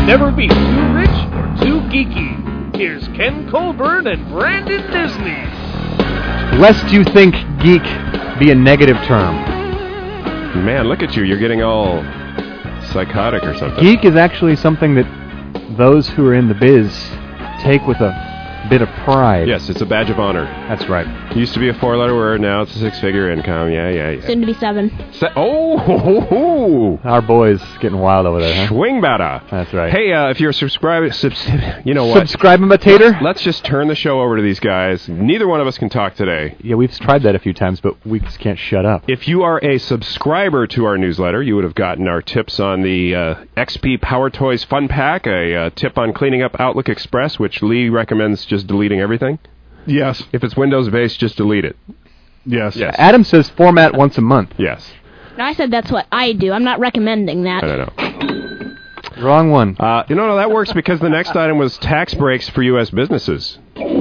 never be too rich or too geeky. Here's Ken Colburn and Brandon Disney. Lest you think geek be a negative term. Man, look at you. You're getting all psychotic or something. Geek is actually something that those who are in the biz take with a bit of pride. Yes, it's a badge of honor. That's right. Used to be a 4-letter word, now it's a 6-figure income. Yeah. Soon to be 7. Our boy's getting wild over there, huh? Swing batter. That's right. Hey, if you're a subscriber, you know what? Subscribe-imitator? Let's just turn the show over to these guys. Neither one of us can talk today. Yeah, we've tried that a few times, but we just can't shut up. If you are a subscriber to our newsletter, you would have gotten our tips on the XP Power Toys Fun Pack, a tip on cleaning up Outlook Express, which Lee recommends just deleting everything. Yes. If it's Windows-based, just delete it. Yes. Adam says format once a month. Yes. No, I said that's what I do. I'm not recommending that. I don't know. Wrong one. No, that works because the next item was tax breaks for U.S. businesses.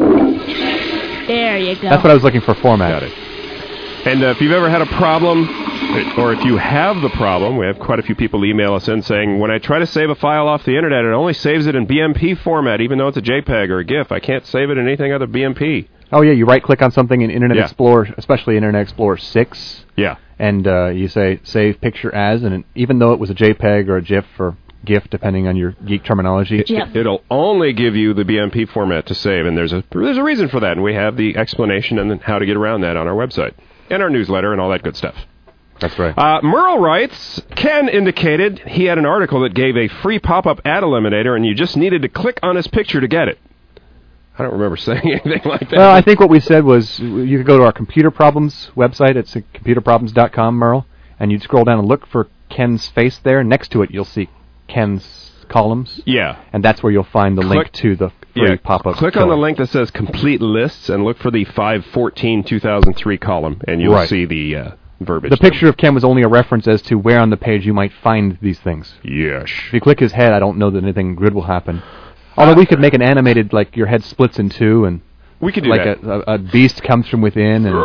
There you go. That's what I was looking for, format. Got it. And if you've ever had a problem, or if you have the problem, we have quite a few people email us in saying, when I try to save a file off the internet, it only saves it in BMP format, even though it's a JPEG or a GIF. I can't save it in anything other BMP. Oh, yeah, you right-click on something in Internet Explorer, especially Internet Explorer 6. Yeah. And you say, save picture as, and even though it was a JPEG or a GIF or GIF, depending on your geek terminology. It'll only give you the BMP format to save, and there's a reason for that, and we have the explanation and how to get around that on our website, and our newsletter, and all that good stuff. That's right. Merle writes, Ken indicated he had an article that gave a free pop-up ad eliminator, and you just needed to click on his picture to get it. I don't remember saying anything like that. Well, I think what we said was you could go to our Computer Problems website. It's computerproblems.com, Merle, and you'd scroll down and look for Ken's face there. Next to it, you'll see Ken's columns. Yeah. And that's where you'll find the link to the free pop-up. Click on the link that says Complete Lists and look for the 5/14/2003 column, and you'll see the verbiage. The picture of Ken was only a reference as to where on the page you might find these things. Yes. If you click his head, I don't know that anything good will happen. Although we could make an animated, like your head splits in two, and we could do like that. a beast comes from within, and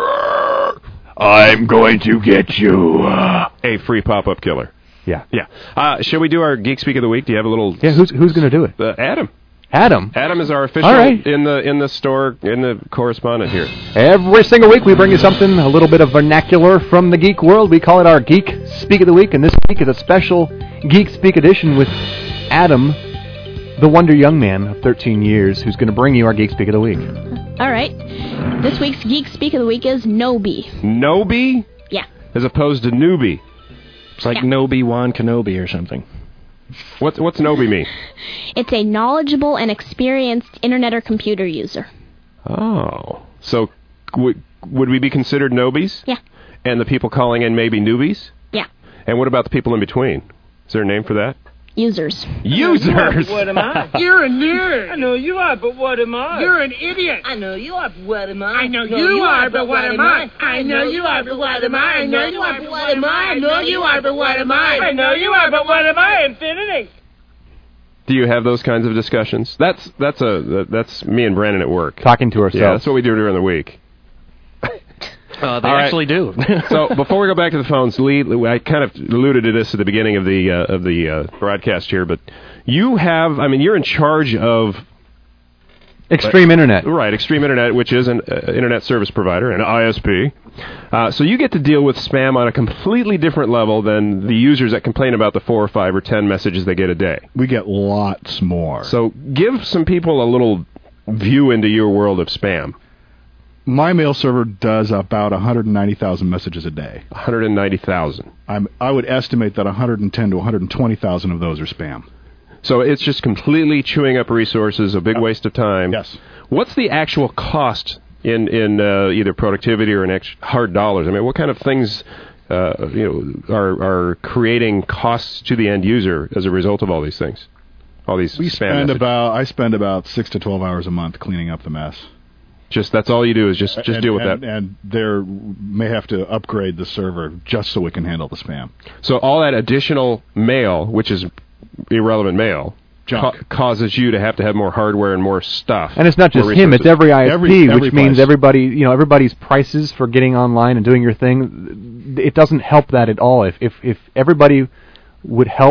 I'm going to get you. A free pop-up killer. Yeah. Shall we do our Geek Speak of the Week? Do you have a little... Yeah, who's going to do it? Adam. Adam is our official in the store, in the correspondent here. Every single week we bring you something, a little bit of vernacular from the geek world. We call it our Geek Speak of the Week, and this week is a special Geek Speak edition with Adam, the wonder young man of 13 years, who's going to bring you our Geek Speak of the Week. All right. This week's Geek Speak of the Week is Nobi. Nobi? Yeah. As opposed to newbie. It's like Obi-Wan Kenobi or something. What's Nobi mean? It's a knowledgeable and experienced internet or computer user. Oh. So would we be considered nobies? Yeah. And the people calling in maybe newbies? Yeah. And what about the people in between? Is there a name for that? Users. Users! What am I? You're a nerd. I know you are, but what am I? You're an idiot. I know you are, but what am I? I know you are, but what am I? I know you are, but what am I? I know you are, but what am I? I know you are, but what am I? I know you are, but what am I? Infinity. Do you have those kinds of discussions? That's me and Brandon at work. Talking to ourselves. Yeah, that's what we do during the week. They actually do. So before we go back to the phones, Lee, I kind of alluded to this at the beginning of the broadcast here, but you're in charge of Extreme Internet. Right, Extreme Internet, which is an internet service provider, an ISP. So you get to deal with spam on a completely different level than the users that complain about the 4 or 5 or 10 messages they get a day. We get lots more. So give some people a little view into your world of spam. My mail server does about 190,000 messages a day. 190,000. I would estimate that 110 to 120,000 of those are spam. So it's just completely chewing up resources, a big waste of time. Yes. What's the actual cost in either productivity or in hard dollars? I mean, what kind of things are creating costs to the end user as a result of all these things? All these spam messages? I spend about 6 to 12 hours a month cleaning up the mess. That's all you do is just deal with that. And there may have to upgrade the server just so we can handle the spam. So all that additional mail, which is irrelevant mail, causes you to have more hardware and more stuff. And it's not just him; it's every ISP, which means everybody's prices for getting online and doing your thing. It doesn't help that at all. If everybody would help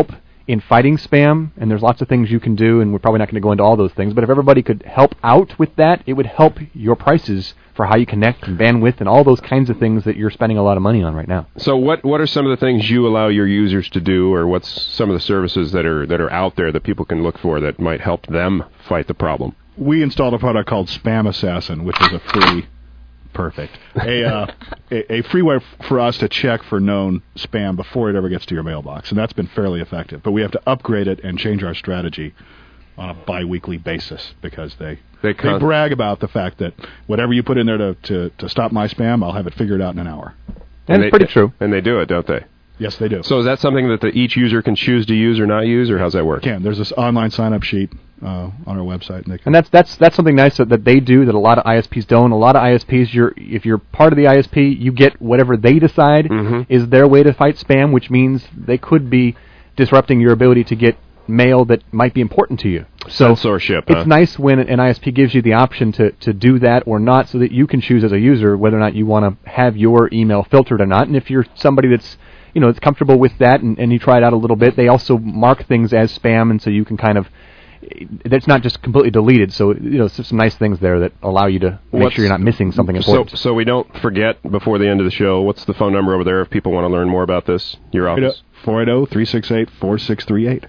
in fighting spam, and there's lots of things you can do, and we're probably not going to go into all those things, but if everybody could help out with that, it would help your prices for how you connect and bandwidth and all those kinds of things that you're spending a lot of money on right now. So what are some of the things you allow your users to do, or what's some of the services that are out there that people can look for that might help them fight the problem? We installed a product called Spam Assassin, which is a free... Perfect. A free way for us to check for known spam before it ever gets to your mailbox, and that's been fairly effective. But we have to upgrade it and change our strategy on a bi-weekly basis because they brag about the fact that whatever you put in there to stop my spam, I'll have it figured out in an hour. And it's pretty true. And they do it, don't they? Yes, they do. So is that something that each user can choose to use or not use, or how's that work? There's this online sign-up sheet on our website. And that's something nice that they do that a lot of ISPs don't. A lot of ISPs, if you're part of the ISP, you get whatever they decide is their way to fight spam, which means they could be disrupting your ability to get mail that might be important to you. So censorship. It's nice when an ISP gives you the option to do that or not, so that you can choose as a user whether or not you want to have your email filtered or not. And if you're somebody that's it's comfortable with that, and you try it out a little bit. They also mark things as spam, and so you can kind of, that's not just completely deleted. So, some nice things there that allow you to make sure you're not missing something important. So we don't forget before the end of the show, what's the phone number over there if people want to learn more about this? Your office? 480-368-4638.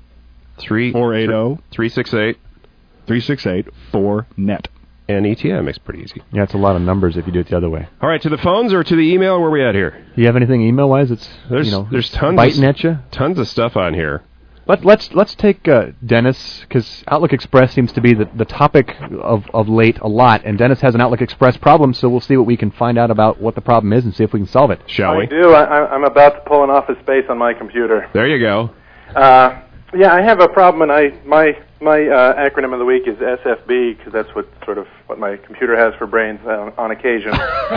480-368-4NET. And ETM makes it pretty easy. Yeah, it's a lot of numbers if you do it the other way. All right, to the phones or to the email? Where are we at here? Do you have anything email-wise? There's tons biting at you. Tons of stuff on here. Let's take Dennis, because Outlook Express seems to be the topic of late a lot, and Dennis has an Outlook Express problem, so we'll see what we can find out about what the problem is and see if we can solve it. Shall we? I do. I'm about to pull an Office Space on my computer. There you go. Yeah, I have a problem, and my acronym of the week is SFB, because that's what my computer has for brains on occasion.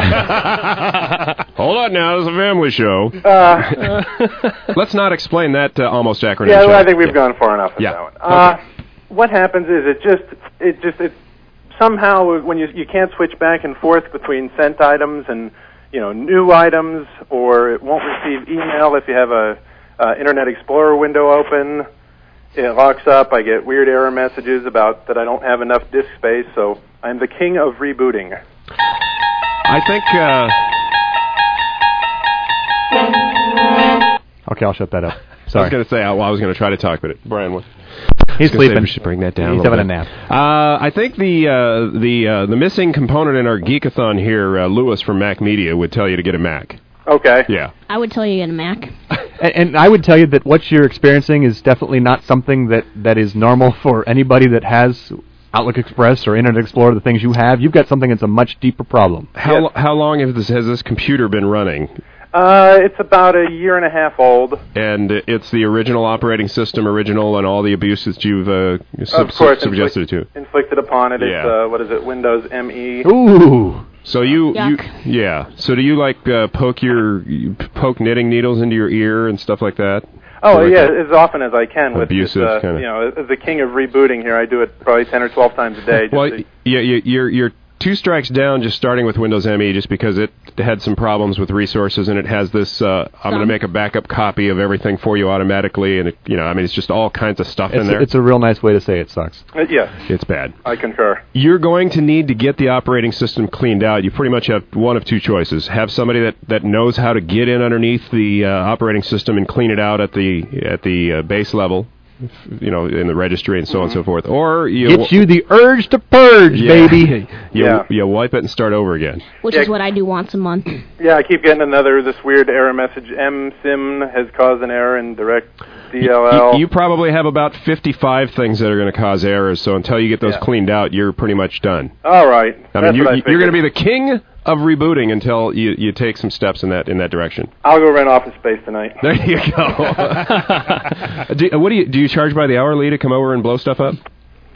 Hold on now, this is a family show. Let's not explain that almost acronym. Yeah, well, I think we've gone far enough with that one. Okay. What happens is it somehow when you can't switch back and forth between sent items and new items, or it won't receive email if you have a Internet Explorer window open. It locks up. I get weird error messages about that I don't have enough disk space, so I'm the king of rebooting. I think... Okay, I'll shut that up. Sorry. I was going to say, I was going to try to talk, but Brian... He's sleeping. We should bring that down. He's having a nap. I think the missing component in our Geekathon here, Lewis from Mac Media, would tell you to get a Mac. Okay. Yeah. I would tell you to get a Mac. And I would tell you that what you're experiencing is definitely not something that is normal for anybody that has Outlook Express or Internet Explorer, the things you have. You've got something that's a much deeper problem. How long has this computer been running? It's about a year and a half old. And it's the original operating system, and all the abuse that you've suggested it to. Inflicted upon it. Yeah. It's, Windows ME. Ooh. So So do you poke knitting needles into your ear and stuff like that? Oh yeah, as often as I can. Abusive with kind of. As the king of rebooting here, I do it probably 10 or 12 times a day. You're 2 strikes down just starting with Windows ME just because it had some problems with resources, and it has this, I'm going to make a backup copy of everything for you automatically, and it's just all kinds of stuff in there. It's a real nice way to say it sucks. Yes. It's bad. I concur. You're going to need to get the operating system cleaned out. You pretty much have one of 2 choices. Have somebody that knows how to get in underneath the operating system and clean it out at the base level. In the registry and so on and so forth. Or gets you the urge to purge, baby. You wipe it and start over again. Which is what I do once a month. Yeah, I keep getting this weird error message. MSIM has caused an error in direct DLL. You probably have about 55 things that are going to cause errors, so until you get those cleaned out, you're pretty much done. All right. You're going to be the king of rebooting until you take some steps in that direction. I'll go rent Office Space tonight. There you go. Do you charge by the hour, Lee, to come over and blow stuff up?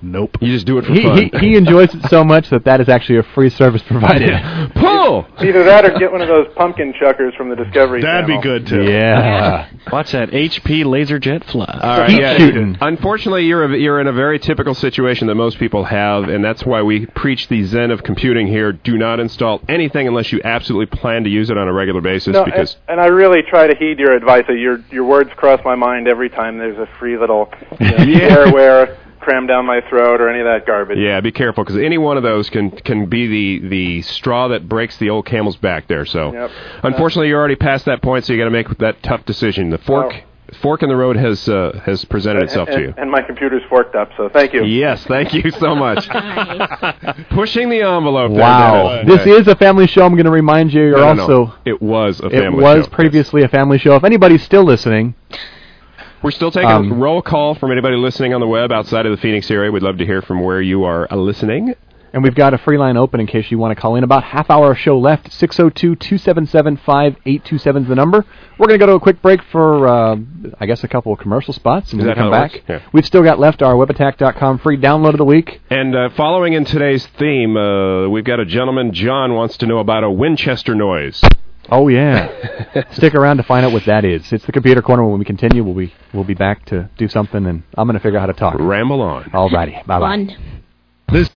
Nope. You just do it for fun. He enjoys it so much that is actually a free service provided. Pull! Either that or get one of those pumpkin chuckers from the Discovery That'd Channel. be good, too. Yeah. Watch that HP LaserJet fly. All right, Keep shooting. Unfortunately, you're in a very typical situation that most people have, and that's why we preach the zen of computing here. Do not install anything unless you absolutely plan to use it on a regular basis. No, because and I really try to heed your advice. Your words cross my mind every time there's a free little shareware crammed down my throat or any of that garbage. Yeah, be careful, because any one of those can be the straw that breaks the old camel's back there. So, unfortunately, you're already past that point, so you got to make that tough decision. The fork in the road has presented itself to you. And my computer's forked up, so thank you. Yes, thank you so much. Pushing the envelope. Wow. This is a family show. I'm going to remind you. No. It was a family show. It was previously a family show. If anybody's still listening... We're still taking a roll call from anybody listening on the web outside of the Phoenix area. We'd love to hear from where you are listening. And we've got a free line open in case you want to call in. About half hour show left. 602-277-5827 is the number. We're going to go to a quick break for, I guess, a couple of commercial spots. And when we come back, we've still got left our webattack.com free download of the week. And following in today's theme, we've got a gentleman, John, wants to know about a Winchester noise. Oh, yeah. Stick around to find out what that is. It's the Computer Corner. When we continue, we'll be back to do something, and I'm going to figure out how to talk. Ramble on. All righty. Bye-bye. Fun. This